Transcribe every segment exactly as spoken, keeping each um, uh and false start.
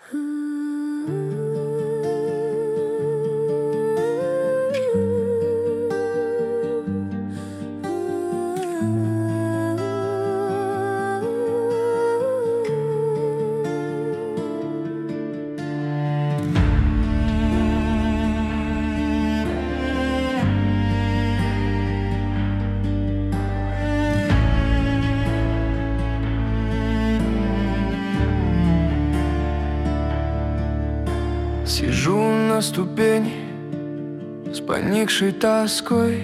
Сижу на ступени с поникшей тоской,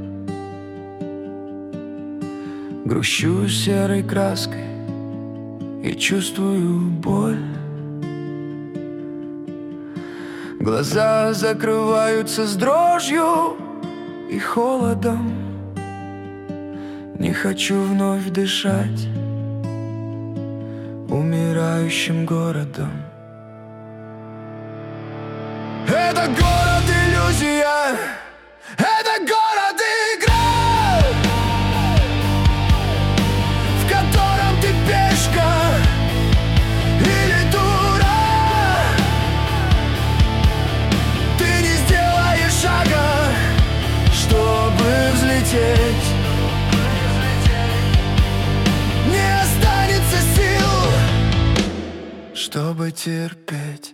грущу серой краской и чувствую боль. Глаза закрываются с дрожью и холодом. Не хочу вновь дышать умирающим городом. Это город иллюзия, это город игра, в котором ты пешка или дура. Ты не сделаешь шага, чтобы взлететь. Не останется сил, чтобы терпеть.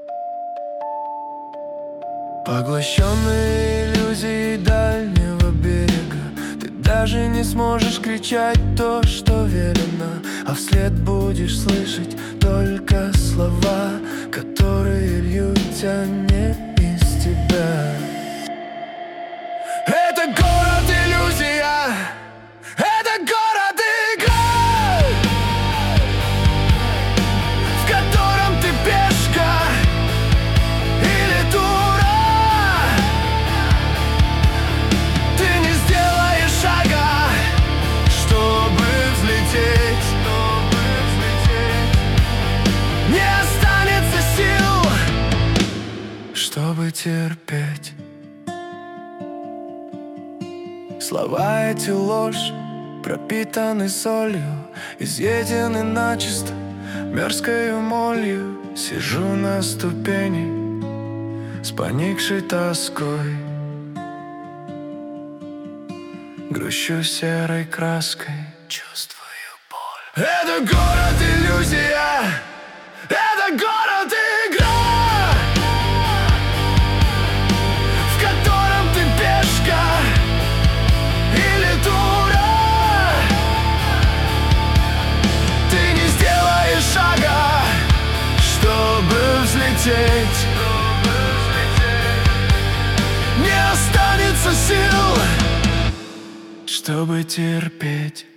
Поглощенный иллюзией дальнего берега, ты даже не сможешь кричать то, что велено, а вслед будешь слышать только слова, которые льются не из тебя. Это город иллюзия, это город игра, в котором ты пешка или дура. Чтобы терпеть. Слова эти ложь, пропитаны солью, изъедены начисто мерзкою молью. Сижу на ступени с поникшей тоской, грущу серой краской, чувствую боль. Это город иллюзия, это город игра, или дура. Ты не сделаешь шага, чтобы взлететь. Не останется сил, чтобы терпеть.